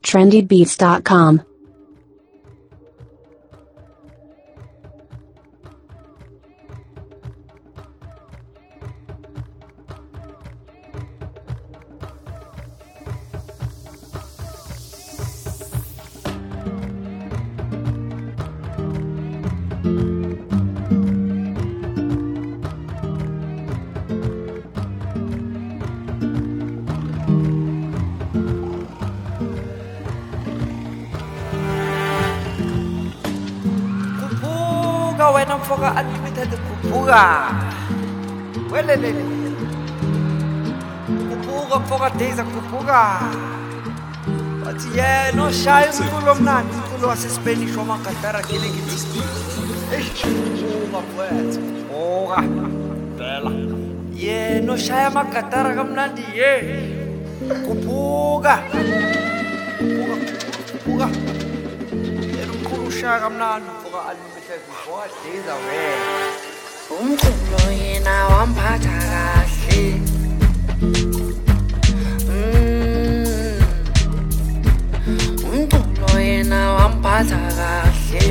trendybeats.com. Wena mfoka unlimited kubuka welelele kubuka mfoka days kubuka wathi yena oshaya umculo omnandi umculo waseSpanish wamagatara kile ngithi kubuka mfowethu kubuka phela yena oshaya amagatara kamnandi ye kubuka kubuka yena umculo ushaya kamnandi mfoka unlimited what days away umculo yena wamphatha kahle umculo yena wamphatha kahle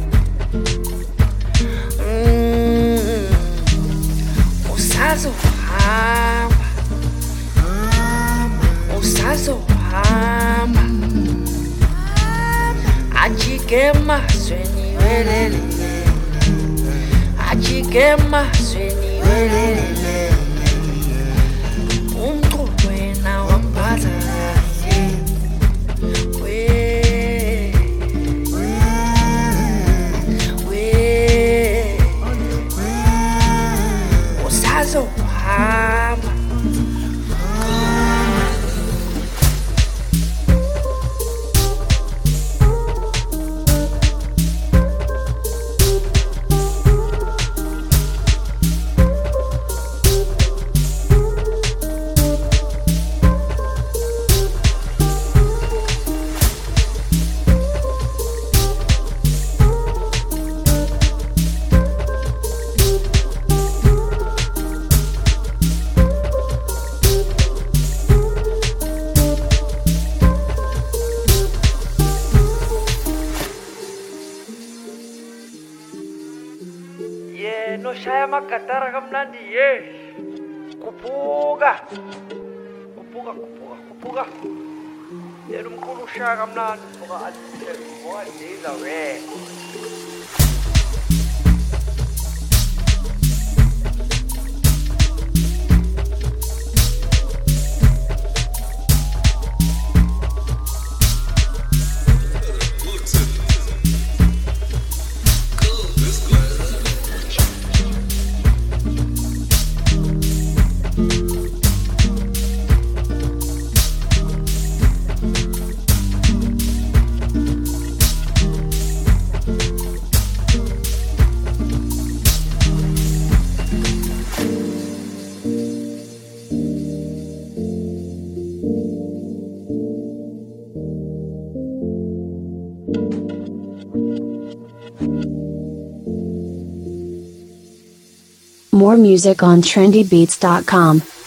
usazohamba ajike emazweni welele ajike emazweni welele umculo yena wamphatha kahle usazohamba no shaya magatara kamnandi ye kubuka yena umculo ushaya kamnandi mfoka unlimited what days away More music on trendybeats.com.